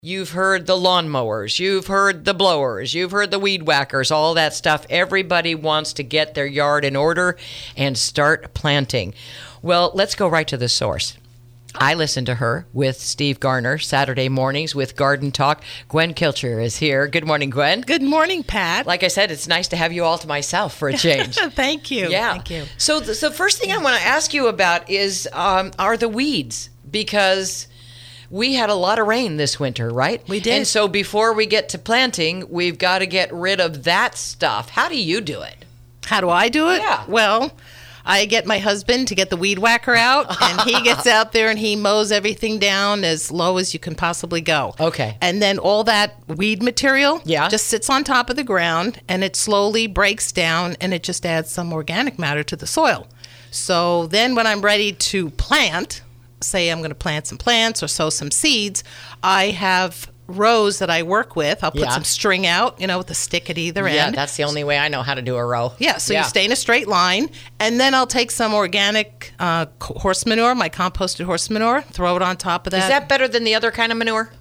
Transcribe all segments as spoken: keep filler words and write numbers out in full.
You've heard the lawnmowers, you've heard the blowers, you've heard the weed whackers, all that stuff. Everybody wants to get their yard in order and start planting. Well, let's go right to the source. I listen to her with Steve Garner Saturday mornings with Garden Talk. Gwen Kilcher is here. Good morning, Gwen. Good morning, Pat. Like I said, it's nice to have you all to myself for a change. Thank you. Yeah. Thank you. So the, so the first thing I want to ask you about is um, are the weeds, because we had a lot of rain this winter, right? We did. And so before we get to planting, we've got to get rid of that stuff. How do you do it? How do I do it? Yeah. Well, I get my husband to get the weed whacker out, and he gets out there and he mows everything down as low as you can possibly go. Okay. And then all that weed material Yeah. just sits on top of the ground, and it slowly breaks down, and it just adds some organic matter to the soil. So then when I'm ready to plant, say I'm going to plant some plants or sow some seeds, I have rows that I work with. I'll put Yeah. some string out, you know, with a stick at either Yeah, end. that's the only way I know how to do a row. Yeah, so Yeah. you stay in a straight line, and then I'll take some organic uh, co- horse manure, my composted horse manure, throw it on top of that. Is that better than the other kind of manure?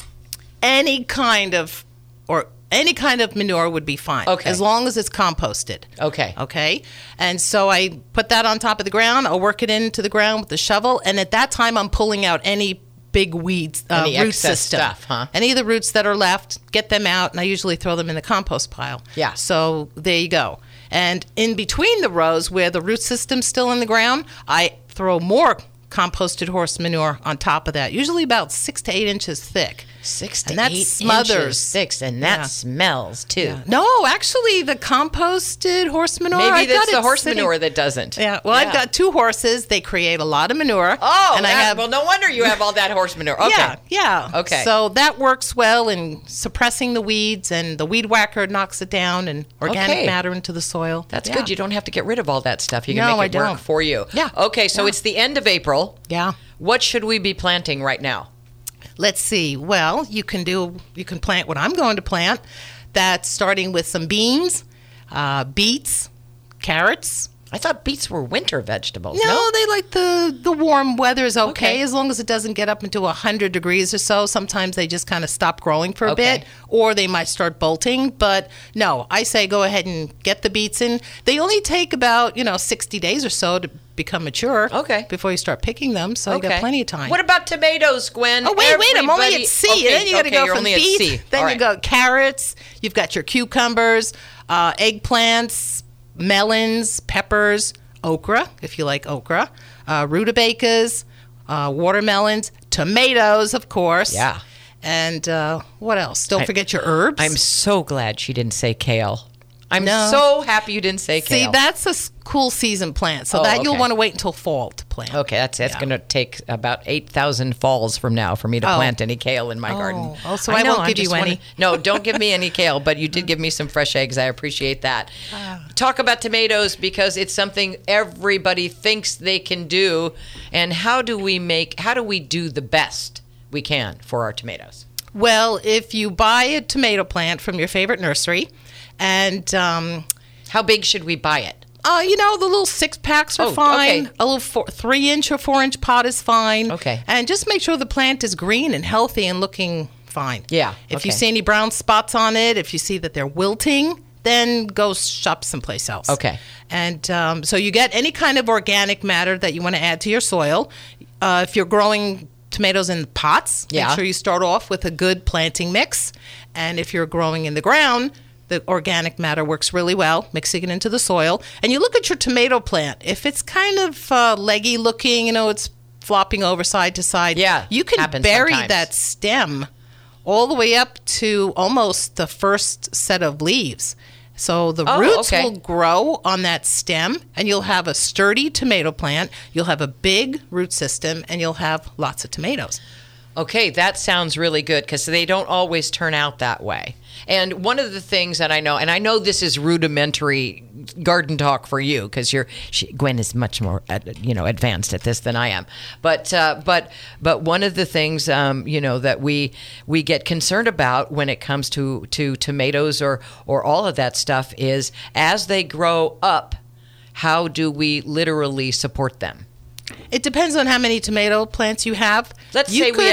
Any kind of, or any kind of manure would be fine. Okay. As long as it's composted. Okay. Okay. And so I put that on top of the ground. I'll work it into the ground with the shovel, and at that time I'm pulling out any big weeds, uh, Any root excess system. stuff, huh? Any of the roots that are left, get them out, and I usually throw them in the compost pile. Yeah. So there you go. And in between the rows where the root system's still in the ground, I throw more composted horse manure on top of that, usually about six to eight inches thick. Six to And that eight smothers. inches, six, and that Yeah. smells too. Yeah. No, actually, the composted horse manure. Maybe I've that's got the it horse sitting- manure that doesn't. Yeah. Well, I've got two horses. They create a lot of manure. Oh, and I that- have. well, no wonder you have all that horse manure. Okay. Yeah, yeah. Okay. So that works well in suppressing the weeds, and the weed whacker knocks it down and organic Okay. matter into the soil. That's Yeah. good. You don't have to get rid of all that stuff. You can No, make it I work don't. for you. Yeah. Okay, so Yeah. it's the end of April. Yeah. What should we be planting right now? Let's see. Well, you can do. You can plant what I'm going to plant. That's starting with some beans, uh, beets, carrots. I thought beets were winter vegetables. No, No. they like the the warm weather is okay, Okay. as long as it doesn't get up into one hundred degrees or so. Sometimes they just kind of stop growing for a Okay. bit, or they might start bolting. But no, I say go ahead and get the beets in. They only take about, you know, sixty days or so to become mature. Okay. Before you start picking them, so you got plenty of time. What about tomatoes, Gwen? Oh, wait, wait, I'm only Everybody- at C. Okay, then you got to okay, go you're from only at beets. C. Then All you right. go carrots. You've got your cucumbers, uh, eggplants, melons, peppers, okra, if you like okra, uh, rutabagas, uh, watermelons, tomatoes, of course. Yeah. And uh, what else? Don't I- forget your herbs. I'm so glad she didn't say kale. I'm No. so happy you didn't say See, kale. that's a s- cool season plant. So Oh, that you'll okay. want to wait until fall to plant. Okay, that's that's Yeah. going to take about eight thousand falls from now for me to Oh. plant any kale in my Oh. garden. Oh, so I won't give you just wanna- any. No, don't give me any kale, but you did give me some fresh eggs. I appreciate that. Ah. Talk about tomatoes, because it's something everybody thinks they can do. And how do we make, how do we do the best we can for our tomatoes? Well, if you buy a tomato plant from your favorite nursery, and um, How big should we buy it? Uh, you know, the little six packs are Oh, fine. okay. A little four, three inch or four inch pot is fine. Okay. And just make sure the plant is green and healthy and looking fine. Yeah, If you okay. see any brown spots on it, if you see that they're wilting, then go shop someplace else. Okay. And um, so you get any kind of organic matter that you want to add to your soil. Uh, if you're growing tomatoes in pots, Yeah. make sure you start off with a good planting mix. And if you're growing in the ground, the organic matter works really well, mixing it into the soil. And you look at your tomato plant. If it's kind of uh, leggy looking, you know, it's flopping over side to side. Yeah, You can happens bury sometimes. that stem all the way up to almost the first set of leaves. So the Oh, roots okay. will grow on that stem, and you'll have a sturdy tomato plant. You'll have a big root system, and you'll have lots of tomatoes. Okay, that sounds really good, because they don't always turn out that way. And one of the things that I know, and I know this is rudimentary garden talk for you, because you're she, Gwen is much more, uh, you know, advanced at this than I am. But uh, but but one of the things, um, you know, that we we get concerned about when it comes to to tomatoes or or all of that stuff is, as they grow up, how do we literally support them? It depends on how many tomato plants you have. Let's You say we could- have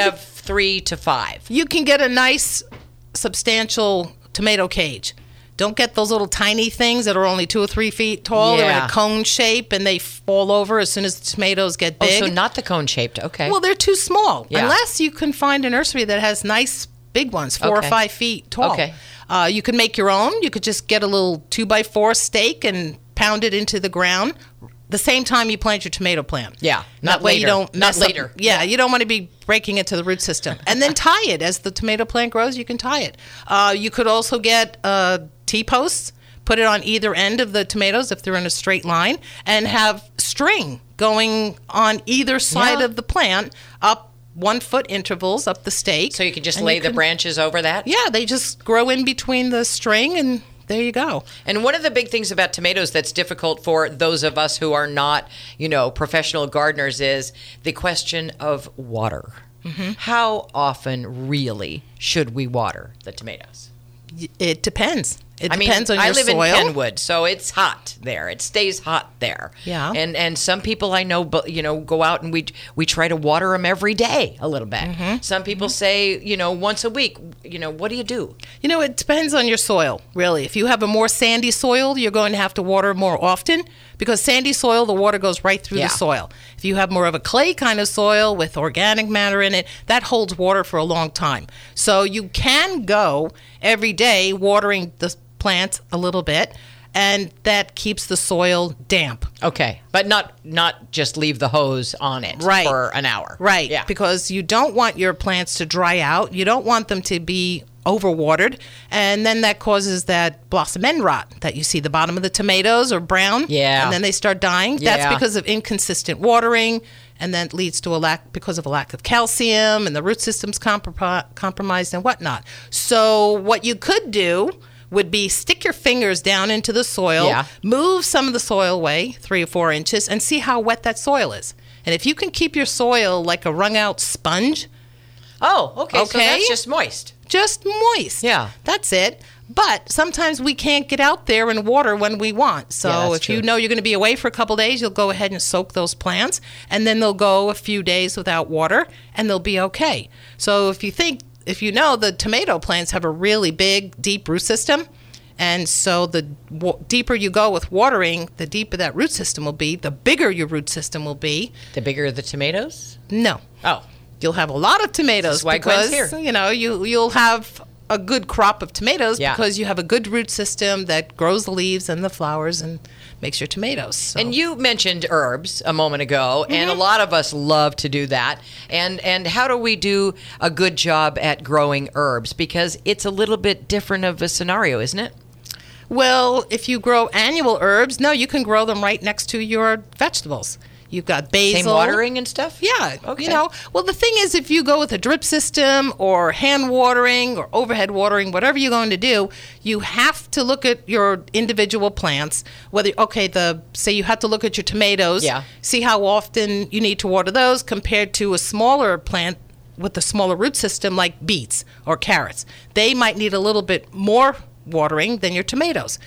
three to five. You can get a nice, substantial tomato cage. Don't get those little tiny things that are only two or three feet tall. They're in Yeah. a cone shape, and they fall over as soon as the tomatoes get big. Oh, so not the cone shaped. Okay. Well, they're too small. Yeah. Unless you can find a nursery that has nice big ones, four Okay. or five feet tall. Okay. Uh, you can make your own. You could just get a little two by four stake and pound it into the ground. The same time you plant your tomato plant. Yeah, not that way later. you don't Not mess up- later. yeah, you don't want to be breaking into the root system. And then tie it as the tomato plant grows. You can tie it. Uh, you could also get uh, T-posts. Put it on either end of the tomatoes if they're in a straight line, and have string going on either side Yeah. of the plant up one foot intervals up the stake. so you can just And lay you the can- branches over that? Yeah, they just grow in between the string, and there you go. And one of the big things about tomatoes that's difficult for those of us who are not, you know, professional gardeners is the question of water. Mm-hmm. How often really should we water the tomatoes? Y- It depends. It I mean, depends on your I live soil. in Kenwood, so it's hot there. It stays hot there. Yeah. And and some people I know, bu- you know, go out and we we try to water them every day a little bit. Mm-hmm. Some people say, you know, once a week. You know, what do you do? You know, it depends on your soil, really. If you have a more sandy soil, you're going to have to water more often, because sandy soil, the water goes right through Yeah. the soil. If you have more of a clay kind of soil with organic matter in it, that holds water for a long time. So you can go every day watering the plants a little bit, and that keeps the soil damp. Okay, but not not just leave the hose on it Right. for an hour. Right, Yeah. because you don't want your plants to dry out. You don't want them to be overwatered, and then that causes that blossom end rot that you see. The bottom of the tomatoes are brown, Yeah. and then they start dying. Yeah. That's because of inconsistent watering, and then it leads to a lack because of a lack of calcium, and the root system's comprom- compromised and whatnot. So what you could do would be stick your fingers down into the soil, Yeah. move some of the soil away, three or four inches, and see how wet that soil is. And if you can keep your soil like a wrung out sponge, Oh, okay. So Okay. that's just moist. just moist. Yeah. That's it. But sometimes we can't get out there and water when we want. So Yeah, that's if you true. know you're going to be away for a couple days, you'll go ahead and soak those plants, and then they'll go a few days without water, and they'll be okay. So if you think, if you know the tomato plants have a really big, deep root system, and so the w- deeper you go with watering, the deeper that root system will be, the bigger your root system will be. The bigger the tomatoes? No. Oh. You'll have a lot of tomatoes This is why Gwen's because here. you know you you'll have a good crop of tomatoes Yeah. because you have a good root system that grows the leaves and the flowers and makes your tomatoes. So. And you mentioned herbs a moment ago, and a Mm-hmm. lot of us love to do that. And and how do we do a good job at growing herbs? Because it's a little bit different of a scenario, isn't it? Well, if you grow annual herbs, no, you can grow them right next to your vegetables. You've got basil. Same watering and stuff? Yeah. Okay. You know, well, the thing is, if you go with a drip system or hand watering or overhead watering, whatever you're going to do, you have to look at your individual plants. Whether, okay, the say you have to look at your tomatoes, Yeah. see how often you need to water those compared to a smaller plant with a smaller root system like beets or carrots. They might need a little bit more watering than your tomatoes.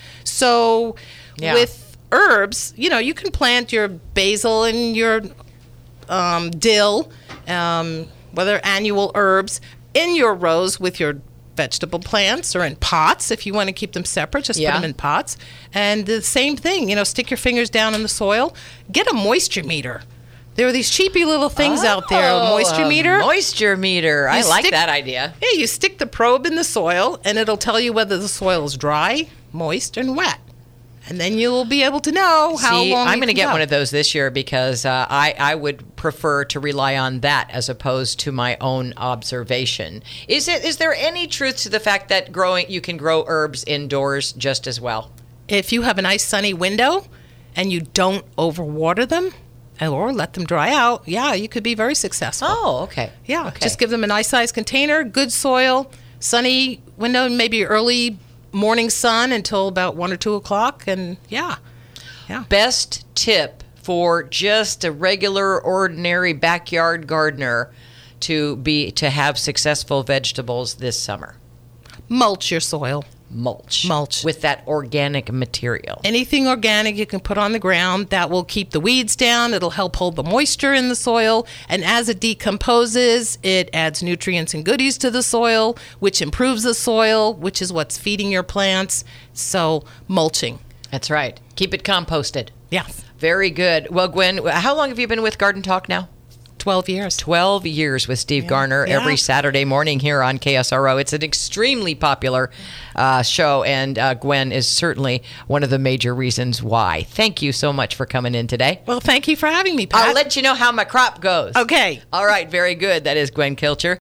So Yeah. with herbs, you know, you can plant your basil and your um, dill, um, whether annual herbs, in your rows with your vegetable plants or in pots. If you want to keep them separate, just Yeah. put them in pots. And the same thing, you know, stick your fingers down in the soil. Get a moisture meter. There are these cheapy little things out there, a moisture Oh, a meter. Moisture meter. I You like stick- that idea. Yeah, you stick the probe in the soil, and it'll tell you whether the soil is dry, moist, and wet. And then you'll be able to know how See, long I'm you going to can get go. one of those this year because uh, I, I would prefer to rely on that as opposed to my own observation. Is it? Is there any truth to the fact that growing you can grow herbs indoors just as well? If you have a nice sunny window and you don't overwater them or let them dry out, yeah, you could be very successful. Oh, okay. yeah, okay. just give them a nice sized container, good soil, sunny window, maybe early morning sun until about one or two o'clock, and yeah, yeah. Best tip for just a regular, ordinary backyard gardener to be to have successful vegetables this summer. Mulch your soil. mulch. Mulch. With that organic material. Anything organic you can put on the ground that will keep the weeds down. It'll help hold the moisture in the soil. And as it decomposes, it adds nutrients and goodies to the soil, which improves the soil, which is what's feeding your plants. So mulching. That's right. Keep it composted. Yes. Very good. Well, Gwen, how long have you been with Garden Talk now? twelve years. twelve years with Steve Yeah. Garner Yeah. every Saturday morning here on K S R O. It's an extremely popular uh, show, and uh, Gwen is certainly one of the major reasons why. Thank you so much for coming in today. Well, thank you for having me, Pat. I'll let you know how my crop goes. Okay. All right, very good. That is Gwen Kilcher.